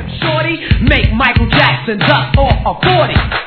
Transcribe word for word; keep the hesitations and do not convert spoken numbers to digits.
Slim Shorty make Michael Jackson dust off a forty.